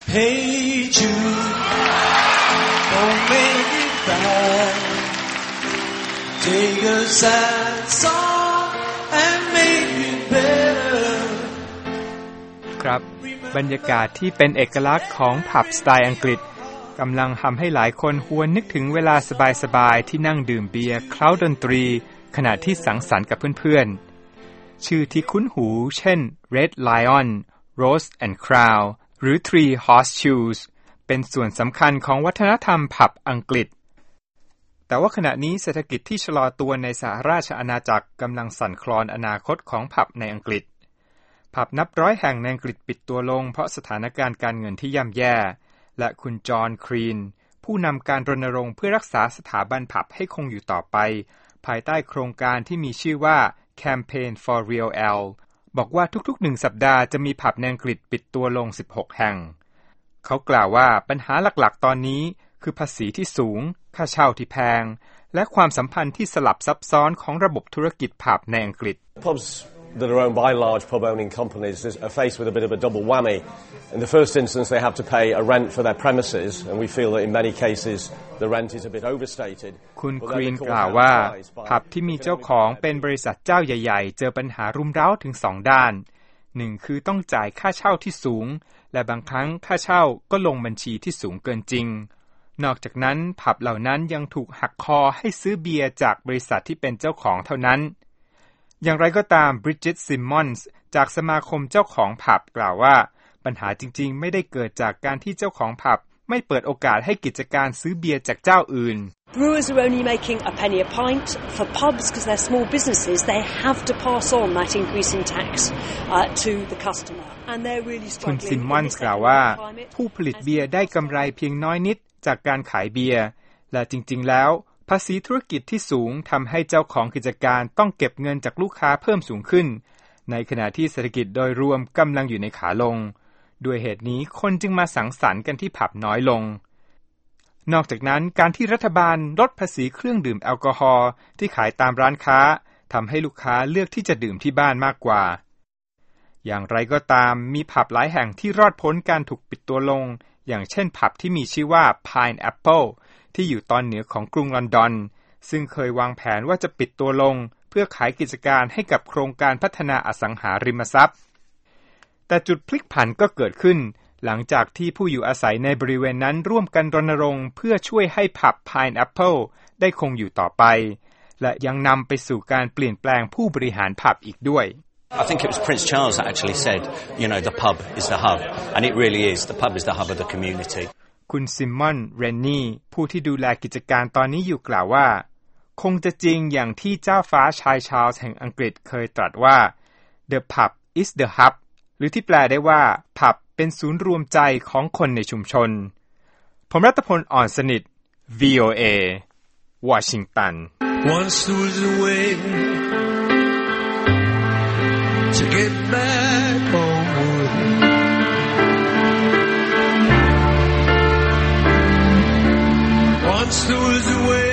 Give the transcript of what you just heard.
Hey Jude, don't make me cry. Take a sad song and make it better. ครับบรรยากาศที่เป็นเอกลักษณ์ของผับสไตล์อังกฤษกำลังทำให้หลายคนหวนนึกถึงเวลาสบายๆที่นั่งดื่มเบียร์เคล้าดนตรีขณะที่สังสรรค์กับเพื่อนๆชื่อที่คุ้นหูเช่น Red Lion, Rose and Crown หรือ Three Horseshoes เป็นส่วนสำคัญของวัฒนธรรมผับอังกฤษแต่ว่าขณะนี้เศรษฐกิจที่ชะลอตัวในสหราชอาณาจักรกำลังสั่นคลอนอนาคตของผับในอังกฤษผับนับร้อยแห่งในอังกฤษปิดตัวลงเพราะสถานการณ์การเงินที่ย่ำแย่และคุณจอห์นครีนผู้นำการรณรงค์เพื่อรักษาสถาบันผับให้คงอยู่ต่อไปภายใต้โครงการที่มีชื่อว่า Campaign for Real Ale บอกว่าทุกๆ1สัปดาห์จะมีผับในอังกฤษปิดตัวลง16แห่งเขากล่าวว่าปัญหาหลักๆตอนนี้คือภาษีที่สูงค่าเช่าที่แพงและความสัมพันธ์ที่สลับซับซ้อนของระบบธุรกิจผับในอังกฤษ that are owned by large pub-owning companies are faced with a bit of a double whammy. In the first instance, they have to pay a rent for their premises, and we feel that in many cases the rent is a bit overstated. คุณกรีนกล่าวว่าผับที่มีเจ้าของเป็นบริษัทเจ้าใหญ่ๆเจอปัญหารุมเร้าถึง2ด้าน1คือต้องจ่ายค่าเช่าที่สูงและบางครั้งค่าเช่าก็ลงบัญชีที่สูงเกินจริงนอกจากนั้นผับเหล่านั้นยังถูกหักคอให้ซื้อเบียร์จากบริษัทที่เป็นเจ้าของเท่านั้นอย่างไรก็ตามบริจิตซิมมอนส์จากสมาคมเจ้าของผับกล่าวว่าปัญหาจริงๆไม่ได้เกิดจากการที่เจ้าของผับไม่เปิดโอกาสให้กิจการซื้อเบียร์จากเจ้าอื่น Brewers are only making a penny a pint. For pubs, because they're small businesses, they have to pass on that increase in tax to the customer. And they're really struggling. คุณซิมมอนส์กล่าวว่าผู้ผลิตเบียร์ได้กำไรเพียงน้อยนิดจากการขายเบียร์และจริงๆแล้วภาษีธุรกิจที่สูงทำให้เจ้าของกิจการต้องเก็บเงินจากลูกค้าเพิ่มสูงขึ้นในขณะที่เศรษฐกิจโดยรวมกำลังอยู่ในขาลงด้วยเหตุนี้คนจึงมาสังสรรค์กันที่ผับน้อยลงนอกจากนั้นการที่รัฐบาลลดภาษีเครื่องดื่มแอลกอฮอล์ที่ขายตามร้านค้าทำให้ลูกค้าเลือกที่จะดื่มที่บ้านมากกว่าอย่างไรก็ตามมีผับหลายแห่งที่รอดพ้นการถูกปิดตัวลงอย่างเช่นผับที่มีชื่อว่า Pineappleที่อยู่ตอนเหนือของกรุงลอนดอนซึ่งเคยวางแผนว่าจะปิดตัวลงเพื่อขายกิจการให้กับโครงการพัฒนาอสังหาริมทรัพย์แต่จุดพลิกผันก็เกิดขึ้นหลังจากที่ผู้อยู่อาศัยในบริเวณนั้นร่วมกันรณรงค์เพื่อช่วยให้ผับ Pineapple ได้คงอยู่ต่อไปและยังนำไปสู่การเปลี่ยนแปลงผู้บริหารผับอีกด้วย I think it was Prince Charles that actually said, the pub is the hub, and it really is. The pub is the hub of the community. คุณซิมมอน เรนนี่ผู้ที่ดูแลกิจการตอนนี้อยู่กล่าวว่าคงจะจริงอย่างที่เจ้าฟ้าชายชาร์ลส์แห่งอังกฤษเคยตรัสว่า The pub is the hub หรือที่แปลได้ว่าผับเป็นศูนย์รวมใจของคนในชุมชนผมรัตพล อ่อนสนิท VOA วอชิงตัน Once there was a way to get back homeward. Once there was a way